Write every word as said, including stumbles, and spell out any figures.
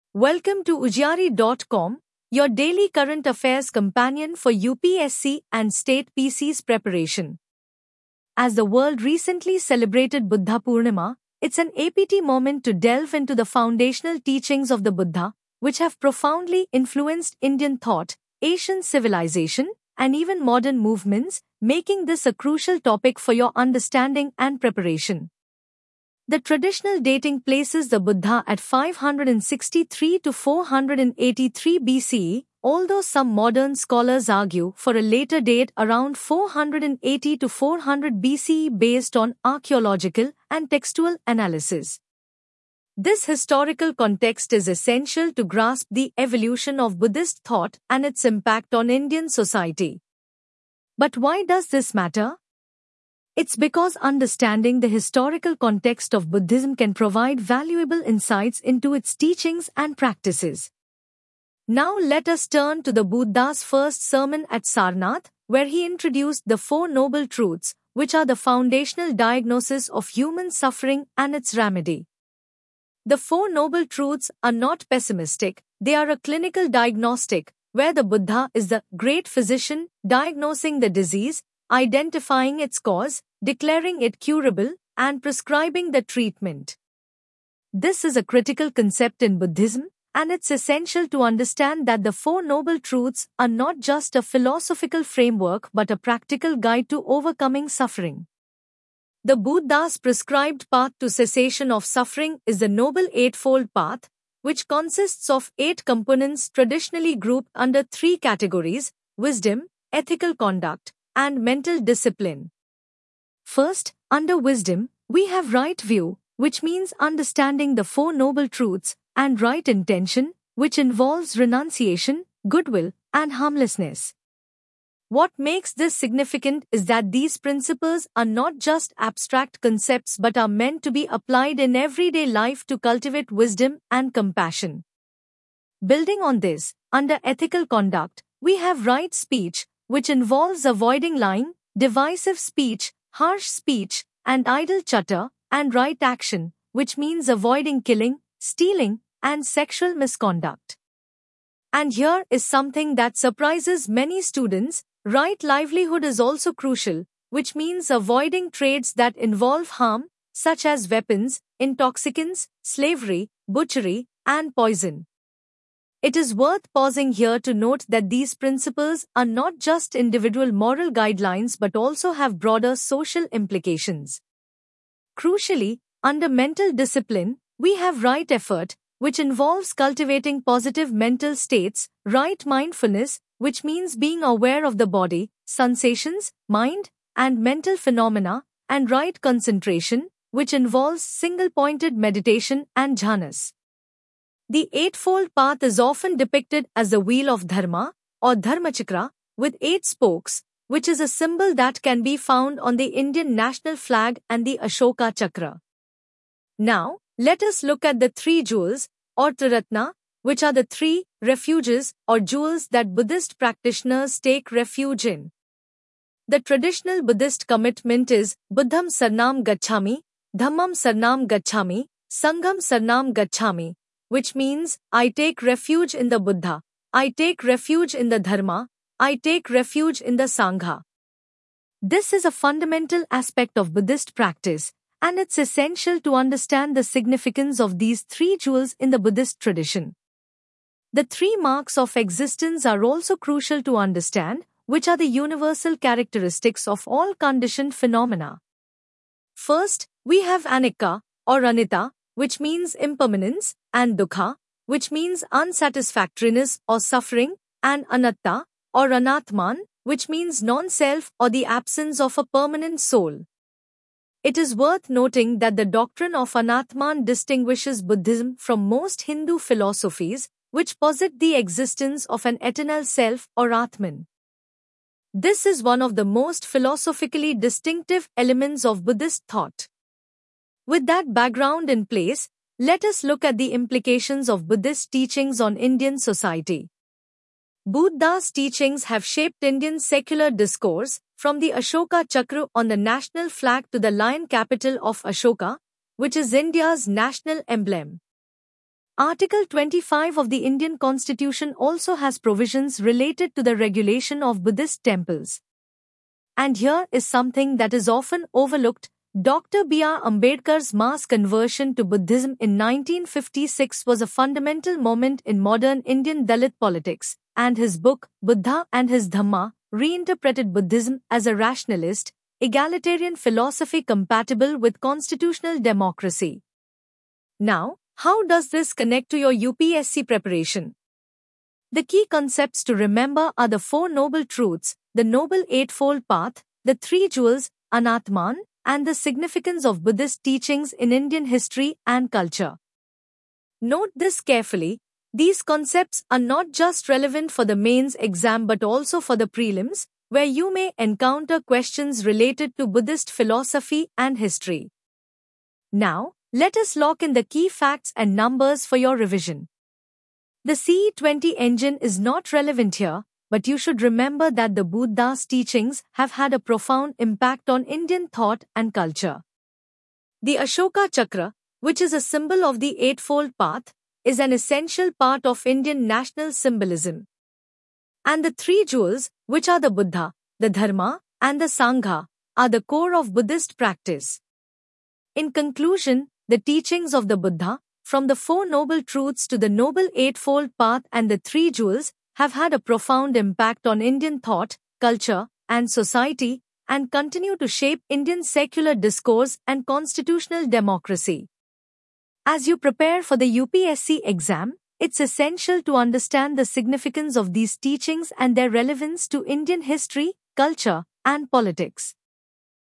Welcome to Ujjari dot com, your daily current affairs companion for U P S C and state P C's preparation. As the world recently celebrated Buddha Purnima, it's an A P T moment to delve into the foundational teachings of the Buddha, which have profoundly influenced Indian thought, Asian civilization, and even modern movements, making this a crucial topic for your understanding and preparation. The traditional dating places the Buddha at five hundred sixty-three to four hundred eighty-three B C E, although some modern scholars argue for a later date around four hundred eighty to four hundred B C E based on archaeological and textual analysis. This historical context is essential to grasp the evolution of Buddhist thought and its impact on Indian society. But why does this matter? It's because understanding the historical context of Buddhism can provide valuable insights into its teachings and practices. Now let us turn to the Buddha's first sermon at Sarnath, where he introduced the Four Noble Truths, which are the foundational diagnosis of human suffering and its remedy. The Four Noble Truths are not pessimistic, they are a clinical diagnostic, where the Buddha is the great physician diagnosing the disease, identifying its cause, declaring it curable, and prescribing the treatment. This is a critical concept in Buddhism, and it's essential to understand that the Four Noble Truths are not just a philosophical framework but a practical guide to overcoming suffering. The Buddha's prescribed path to cessation of suffering is the Noble Eightfold Path, which consists of eight components traditionally grouped under three categories: wisdom, ethical conduct, and mental discipline. First, under wisdom, we have right view, which means understanding the Four Noble Truths, and right intention, which involves renunciation, goodwill, and harmlessness. What makes this significant is that these principles are not just abstract concepts but are meant to be applied in everyday life to cultivate wisdom and compassion. Building on this, under ethical conduct, we have right speech, which involves avoiding lying, divisive speech, harsh speech, and idle chatter, and right action, which means avoiding killing, stealing, and sexual misconduct. And here is something that surprises many students: right livelihood is also crucial, which means avoiding trades that involve harm, such as weapons, intoxicants, slavery, butchery, and poison. It is worth pausing here to note that these principles are not just individual moral guidelines but also have broader social implications. Crucially, under mental discipline, we have right effort, which involves cultivating positive mental states, right mindfulness, which means being aware of the body, sensations, mind, and mental phenomena, and right concentration, which involves single-pointed meditation and jhanas. The Eightfold Path is often depicted as the Wheel of Dharma, or Dharmachakra, with eight spokes, which is a symbol that can be found on the Indian national flag and the Ashoka Chakra. Now, let us look at the three jewels, or Triratna, which are the three refuges or jewels that Buddhist practitioners take refuge in. The traditional Buddhist commitment is Buddham Sarnam Gacchami, Dhammam Sarnam Gacchami, Sangham Sarnam Gacchami, which means, I take refuge in the Buddha, I take refuge in the Dharma, I take refuge in the Sangha. This is a fundamental aspect of Buddhist practice, and it's essential to understand the significance of these three jewels in the Buddhist tradition. The three marks of existence are also crucial to understand, which are the universal characteristics of all conditioned phenomena. First, we have anicca, or anita, which means impermanence, and dukkha, which means unsatisfactoriness or suffering, and anatta, or anatman, which means non-self or the absence of a permanent soul. It is worth noting that the doctrine of anatman distinguishes Buddhism from most Hindu philosophies, which posit the existence of an eternal self or Atman. This is one of the most philosophically distinctive elements of Buddhist thought. With that background in place, let us look at the implications of Buddhist teachings on Indian society. Buddha's teachings have shaped Indian secular discourse, from the Ashoka Chakra on the national flag to the lion capital of Ashoka, which is India's national emblem. Article twenty-five of the Indian Constitution also has provisions related to the regulation of Buddhist temples. And here is something that is often overlooked. Doctor B R Ambedkar's mass conversion to Buddhism in nineteen fifty-six was a fundamental moment in modern Indian Dalit politics, and his book, Buddha and His Dhamma, reinterpreted Buddhism as a rationalist, egalitarian philosophy compatible with constitutional democracy. Now, how does this connect to your U P S C preparation? The key concepts to remember are the Four Noble Truths, the Noble Eightfold Path, the Three Jewels, Anatman, and the significance of Buddhist teachings in Indian history and culture. Note this carefully. These concepts are not just relevant for the mains exam but also for the prelims, where you may encounter questions related to Buddhist philosophy and history. Now, let us lock in the key facts and numbers for your revision. The C E twenty engine is not relevant here, but you should remember that the Buddha's teachings have had a profound impact on Indian thought and culture. The Ashoka Chakra, which is a symbol of the Eightfold Path, is an essential part of Indian national symbolism. And the Three Jewels, which are the Buddha, the Dharma, and the Sangha, are the core of Buddhist practice. In conclusion, the teachings of the Buddha, from the Four Noble Truths to the Noble Eightfold Path and the Three Jewels, have had a profound impact on Indian thought, culture, and society, and continue to shape Indian secular discourse and constitutional democracy. As you prepare for the U P S C exam, it's essential to understand the significance of these teachings and their relevance to Indian history, culture, and politics.